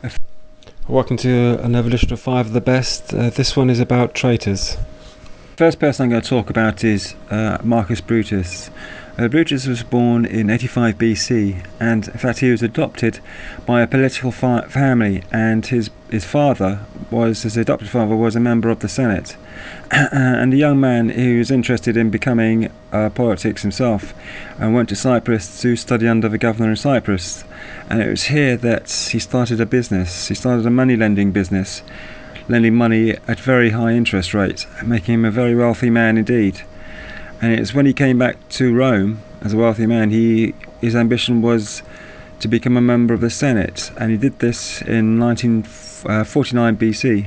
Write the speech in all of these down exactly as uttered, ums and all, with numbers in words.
Welcome to another edition of Five of the Best. Uh, this one is about traitors. First person I'm going to talk about is uh, Marcus Brutus. Uh, Brutus was born in eighty-five B C, and in fact he was adopted by a political fa family, and his his father was his adopted father was a member of the Senate, and a young man who was interested in becoming uh, politics himself, and went to Cyprus to study under the governor in Cyprus. And it was here that he started a business. He started a money lending business, lending money at very high interest rates, making him a very wealthy man indeed. And it was when he came back to Rome as a wealthy man, he his ambition was to become a member of the Senate, and he did this in nineteen forty-nine B C.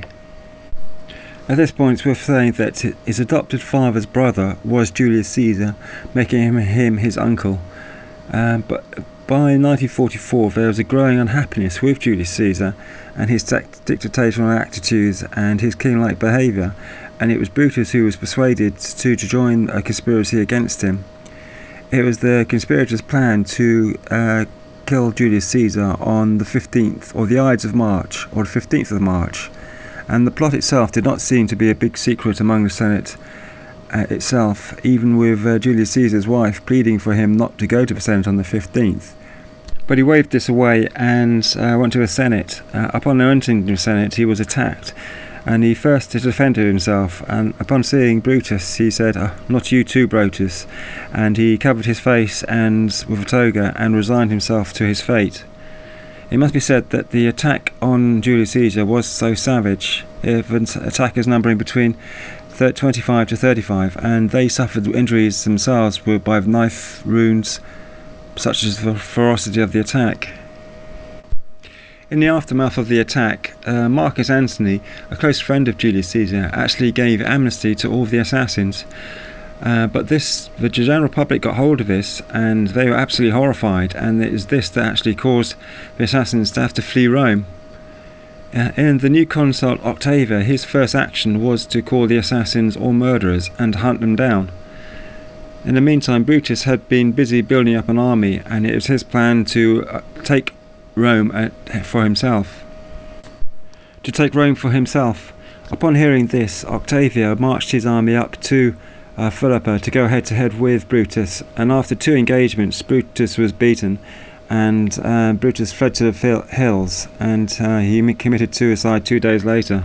At this point, it's worth saying that his adopted father's brother was Julius Caesar, making him, him his uncle. Um, but by nineteen forty-four, there was a growing unhappiness with Julius Caesar and his dictatorial attitudes and his king-like behaviour, and it was Brutus who was persuaded to, to join a conspiracy against him. It was the conspirators' plan to uh, kill Julius Caesar on the fifteenth, or the Ides of March, or the fifteenth of March, and the plot itself did not seem to be a big secret among the Senate uh, itself, even with uh, Julius Caesar's wife pleading for him not to go to the Senate on the fifteenth. But he waved this away and uh, went to the Senate. Uh, upon entering the Senate, he was attacked, and he first defended himself, and upon seeing Brutus he said, oh, "Not you too, Brutus," and he covered his face and with a toga and resigned himself to his fate. It must be said that the attack on Julius Caesar was so savage, with attackers numbering between twenty-five to thirty-five, and they suffered injuries themselves by knife wounds, such as the ferocity of the attack. In the aftermath of the attack, uh, Marcus Antony, a close friend of Julius Caesar, actually gave amnesty to all the assassins. Uh, but this, the general public got hold of this, and they were absolutely horrified, and it is this that actually caused the assassins to have to flee Rome. Uh, in the new consul Octavia, his first action was to call the assassins all murderers and hunt them down. In the meantime, Brutus had been busy building up an army, and it was his plan to uh, take Rome at, for himself. To take Rome for himself. Upon hearing this, Octavia marched his army up to uh, Philippa to go head to head with Brutus, and after two engagements, Brutus was beaten, and uh, Brutus fled to the hills, and uh, he committed suicide two days later.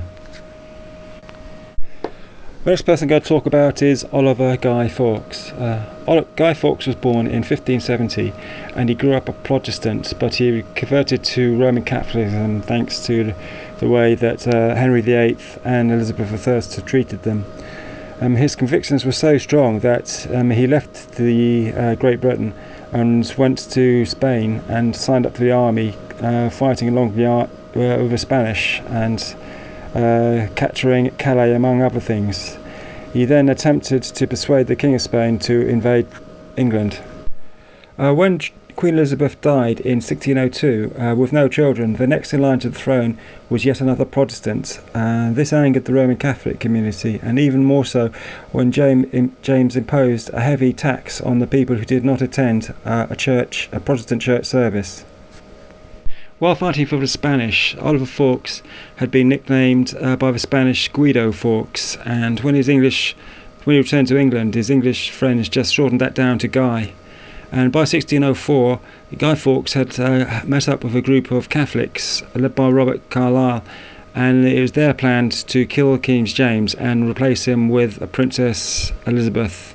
The next person I'm going to talk about is Oliver Guy Fawkes. Uh, Guy Fawkes was born in fifteen seventy, and he grew up a Protestant, but he converted to Roman Catholicism thanks to the way that uh, Henry the Eighth and Elizabeth the First had treated them. Um, his convictions were so strong that um, he left the uh, Great Britain and went to Spain and signed up to the army, uh, fighting along the ar uh, with the Spanish and Uh, capturing Calais among other things. He then attempted to persuade the King of Spain to invade England. Uh, when Queen Elizabeth died in sixteen oh two uh, with no children, the next in line to the throne was yet another Protestant. Uh, this angered the Roman Catholic community, and even more so when James, James imposed a heavy tax on the people who did not attend uh, a church, a Protestant church service. While fighting for the Spanish, Oliver Fawkes had been nicknamed uh, by the Spanish Guido Fawkes, and when his English, when he returned to England, his English friends just shortened that down to Guy. And by sixteen oh four, Guy Fawkes had uh, met up with a group of Catholics led by Robert Carlyle, and it was their plan to kill King James and replace him with a Princess Elizabeth.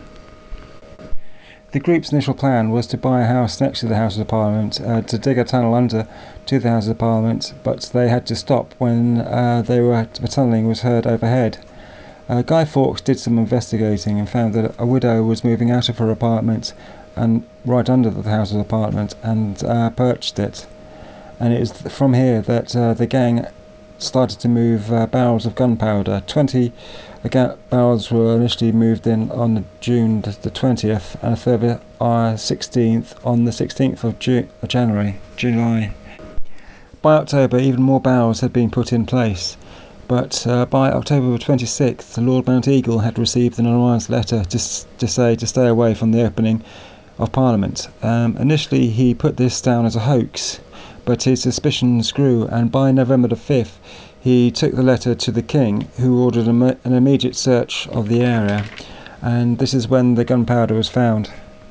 The group's initial plan was to buy a house next to the Houses of Parliament, uh, to dig a tunnel under to the Houses of Parliament, but they had to stop when uh, they were the tunnelling was heard overhead. Uh, Guy Fawkes did some investigating and found that a widow was moving out of her apartment and right under the Houses of Parliament, and uh, purchased it. And it was from here that uh, the gang started to move uh, barrels of gunpowder. Twenty uh, barrels were initially moved in on June the twentieth, and a further uh, sixteenth on the sixteenth of Ju uh, January, July. By October, even more barrels had been put in place, but uh, by October twenty-sixth, Lord Mounteagle had received an anonymous letter to, to say to stay away from the opening of Parliament. Um, initially, he put this down as a hoax, but his suspicions grew, and by November the fifth he took the letter to the king, who ordered an immediate search of the area, and this is when the gunpowder was found.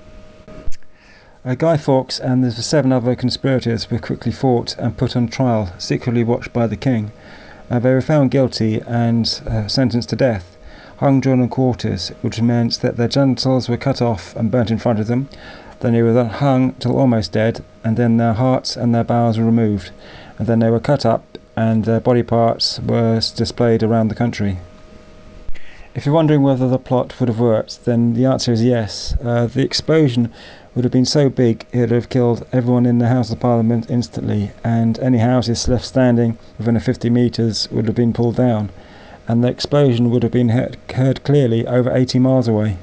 Uh, Guy Fawkes and the seven other conspirators were quickly fought and put on trial, secretly watched by the king. Uh, they were found guilty and uh, sentenced to death, hung, drawn and quarters, which meant that their genitals were cut off and burnt in front of them. Then they were then hung till almost dead, and then their hearts and their bowels were removed, and then they were cut up and their body parts were displayed around the country. If you're wondering whether the plot would have worked, then the answer is yes. Uh, the explosion would have been so big it would have killed everyone in the House of Parliament instantly, and any houses left standing within a fifty metres would have been pulled down, and the explosion would have been heard, heard clearly over eighty miles away.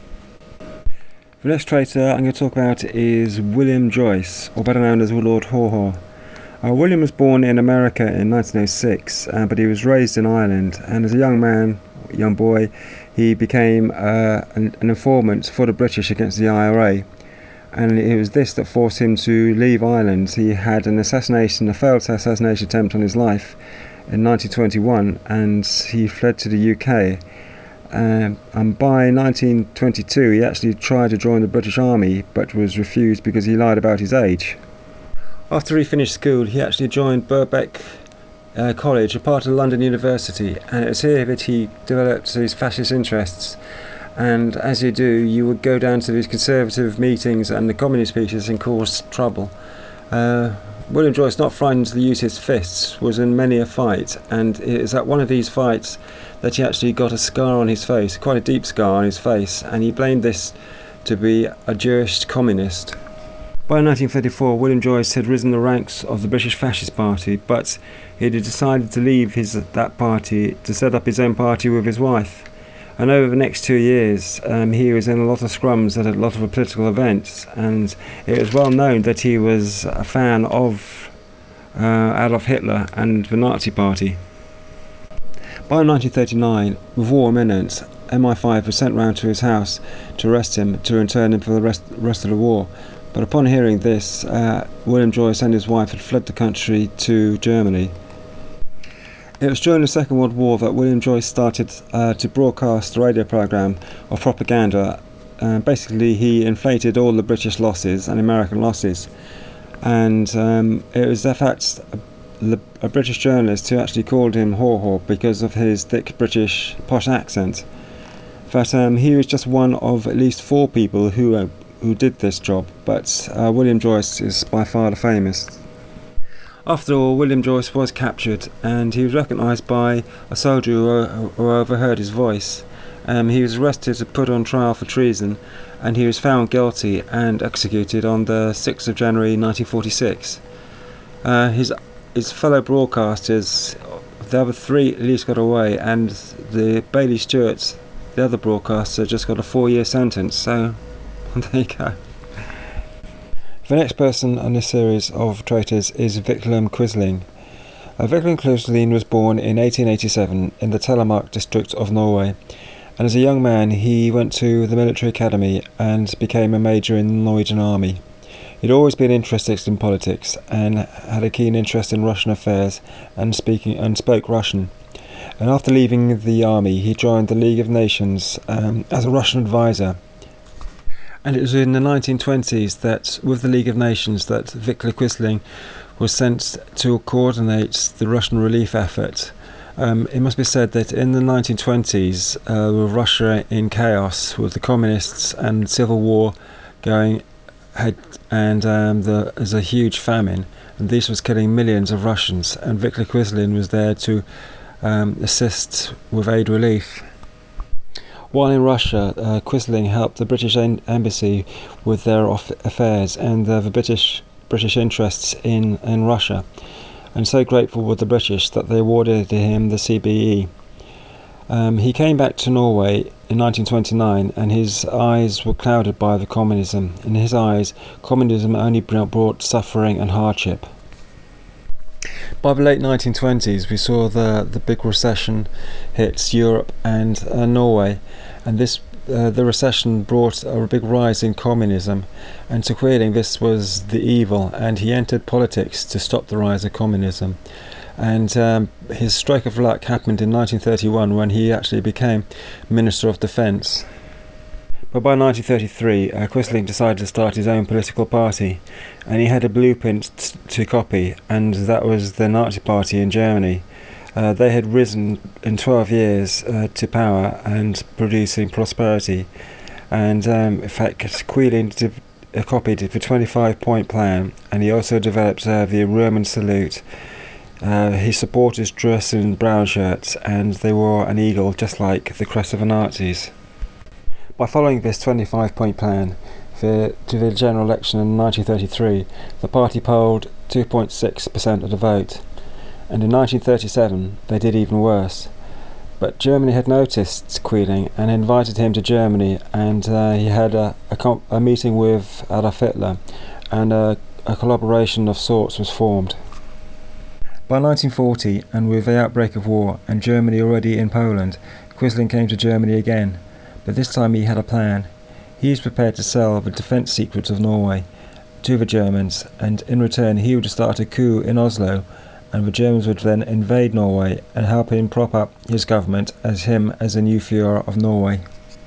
The next traitor I'm going to talk about is William Joyce, or better known as Lord Haw Haw. Uh, William was born in America in nineteen oh six, uh, but he was raised in Ireland, and as a young man, young boy, he became uh, an, an informant for the British against the I R A. And it was this that forced him to leave Ireland. He had an assassination, a failed assassination attempt on his life in nineteen twenty-one, and he fled to the U K. Um, and by nineteen twenty-two, he actually tried to join the British Army, but was refused because he lied about his age. After he finished school, he actually joined Birkbeck uh, College, a part of London University, and it was here that he developed his fascist interests. And as you do, you would go down to these conservative meetings and the communist speeches and cause trouble. Uh, William Joyce, not frightened to use his fists, was in many a fight, and it is at one of these fights that he actually got a scar on his face, quite a deep scar on his face, and he blamed this to be a Jewish communist. By nineteen thirty-four, William Joyce had risen the ranks of the British Fascist Party, but he had decided to leave his that party to set up his own party with his wife. And over the next two years, um, he was in a lot of scrums at a lot of political events, and it was well known that he was a fan of uh, Adolf Hitler and the Nazi Party. By nineteen thirty-nine, with war imminent, M I five was sent round to his house to arrest him, to intern him for the rest, rest of the war. But upon hearing this, uh, William Joyce and his wife had fled the country to Germany. It was during the Second World War that William Joyce started uh, to broadcast a radio programme of propaganda. Uh, basically, he inflated all the British losses and American losses. And um, it was in fact a, a British journalist who actually called him Haw Haw because of his thick British posh accent. But um, he was just one of at least four people who, uh, who did this job, but uh, William Joyce is by far the famous. After all, William Joyce was captured, and he was recognised by a soldier who, who overheard his voice. Um, he was arrested and put on trial for treason, and he was found guilty and executed on the sixth of January nineteen forty-six. Uh, his his fellow broadcasters, the other three at least got away, and the Bailey Stewart, the other broadcaster, just got a four-year sentence. So there you go. The next person on this series of traitors is Viktor Quisling. Uh, Viktor Quisling was born in eighteen eighty-seven in the Telemark district of Norway, and as a young man he went to the military academy and became a major in the Norwegian army. He'd always been interested in politics and had a keen interest in Russian affairs and speaking and spoke Russian. And after leaving the army, he joined the League of Nations um, as a Russian advisor. And it was in the nineteen twenties that, with the League of Nations, that Viktor Quisling was sent to coordinate the Russian relief effort. Um, it must be said that in the nineteen twenties, uh, with Russia in chaos, with the communists and civil war going ahead, and um, the, there's a huge famine, and this was killing millions of Russians, and Viktor Quisling was there to um, assist with aid relief. While in Russia, uh, Quisling helped the British en embassy with their affairs and uh, the British British interests in, in Russia, and so grateful were the British that they awarded him the C B E. Um, he came back to Norway in nineteen twenty-nine, and his eyes were clouded by the communism. In his eyes, communism only brought suffering and hardship. By the late nineteen twenties, we saw the, the big recession hit Europe and uh, Norway, and this uh, the recession brought a big rise in communism, and to Quisling this was the evil, and he entered politics to stop the rise of communism. And um, his stroke of luck happened in nineteen thirty-one when he actually became Minister of Defence. But by nineteen thirty-three, uh, Quisling decided to start his own political party, and he had a blueprint t- to copy, and that was the Nazi Party in Germany. Uh, they had risen in twelve years uh, to power and producing prosperity, and um, in fact Quisling de- uh, copied the twenty-five point plan, and he also developed uh, the Roman salute. Uh, his supporters dressed in brown shirts, and they wore an eagle just like the crest of the Nazis. By following this twenty-five point plan for, to the general election in nineteen thirty-three, the party polled two point six percent of the vote, and in nineteen thirty-seven they did even worse. But Germany had noticed Quisling and invited him to Germany, and uh, he had a, a, comp- a meeting with Adolf Hitler, and a, a collaboration of sorts was formed. By nineteen forty, and with the outbreak of war and Germany already in Poland, Quisling came to Germany again, but this time he had a plan. He was prepared to sell the defence secrets of Norway to the Germans, and in return he would start a coup in Oslo, and the Germans would then invade Norway and help him prop up his government as him as a new Führer of Norway.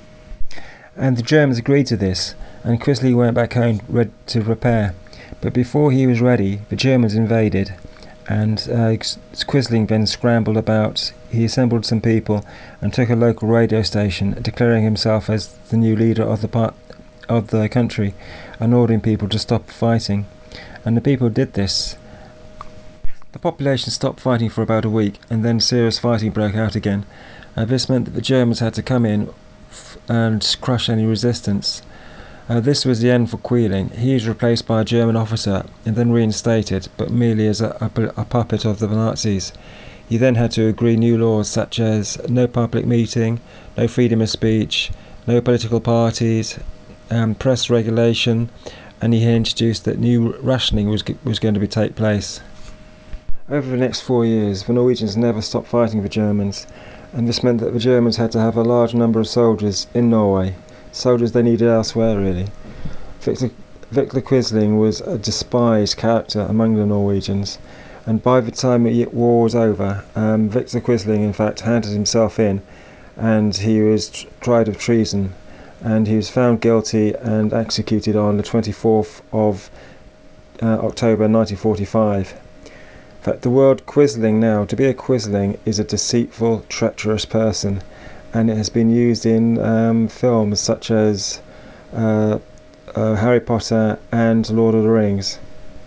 And the Germans agreed to this, and Quisling went back home ready to prepare. But before he was ready, the Germans invaded, and uh, Quisling then scrambled about. He assembled some people and took a local radio station, declaring himself as the new leader of the part of the country, and ordering people to stop fighting. And the people did this. The population stopped fighting for about a week, and then serious fighting broke out again. Uh, this meant that the Germans had to come in f- and crush any resistance. Uh, this was the end for Quisling. He was replaced by a German officer and then reinstated, but merely as a, a, a puppet of the Nazis. He then had to agree new laws such as no public meeting, no freedom of speech, no political parties, um, press regulation, and he introduced that new rationing was was going to be take place. Over the next four years, the Norwegians never stopped fighting the Germans, and this meant that the Germans had to have a large number of soldiers in Norway. Soldiers they needed elsewhere, really. Victor, Victor Quisling was a despised character among the Norwegians, and by the time the war was over, um, Victor Quisling in fact handed himself in, and he was tr- tried of treason, and he was found guilty and executed on the twenty-fourth of uh, October nineteen forty-five. In fact, the word Quisling now, to be a Quisling, is a deceitful, treacherous person, and it has been used in um, films such as uh, uh, Harry Potter and Lord of the Rings.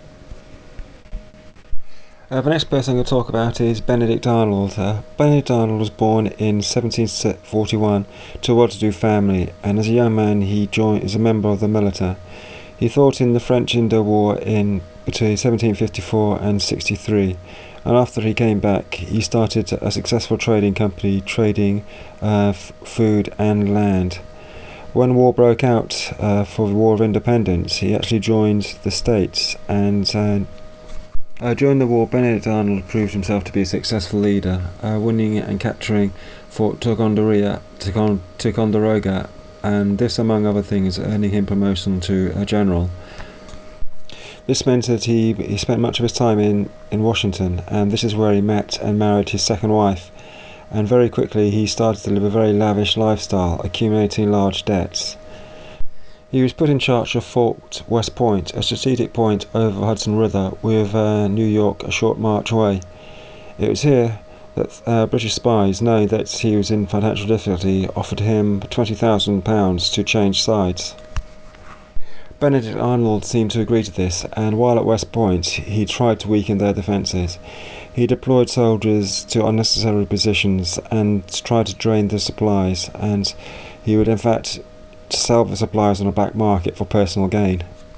Uh, the next person I'm going to talk about is Benedict Arnold. Uh, Benedict Arnold was born in seventeen forty-one to a well-to-do family, and as a young man he joined as a member of the militia. He fought in the French Indo War in between seventeen fifty-four and sixty-three, and after he came back he started a successful trading company trading uh, f- food and land. When war broke out uh, for the War of Independence, he actually joined the States, and uh, uh, during the war Benedict Arnold proved himself to be a successful leader, uh, winning and capturing Fort Ticonderoga, Ticon- Ticonderoga, and this among other things earning him promotion to a general. This meant that he, he spent much of his time in, in Washington, and this is where he met and married his second wife, and very quickly he started to live a very lavish lifestyle, accumulating large debts. He was put in charge of Fort West Point, a strategic point over the Hudson River with uh, New York a short march away. It was here that uh, British spies, knowing that he was in financial difficulty, offered him twenty thousand pounds to change sides. Benedict Arnold seemed to agree to this, and while at West Point he tried to weaken their defences. He deployed soldiers to unnecessary positions and tried to drain the supplies, and he would in fact sell the supplies on a black market for personal gain.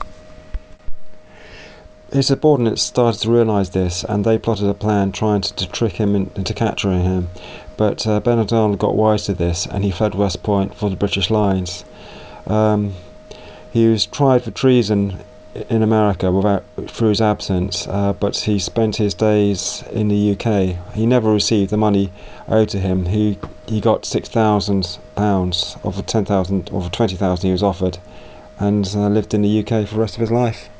His subordinates started to realise this, and they plotted a plan trying to, to trick him in, into capturing him, but uh, Benedict Arnold got wise to this, and he fled West Point for the British lines. Um, He was tried for treason in America without through his absence, uh, but he spent his days in the U K. He never received the money owed to him. He he got six thousand pounds of the ten thousand or the twenty thousand he was offered, and uh, lived in the U K for the rest of his life.